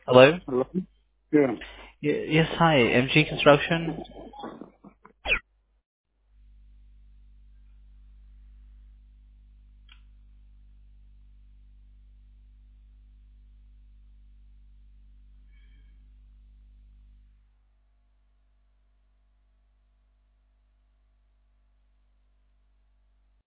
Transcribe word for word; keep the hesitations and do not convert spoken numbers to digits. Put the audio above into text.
Hello? Hello? Yeah. Y- Yes, hi. M G Construction.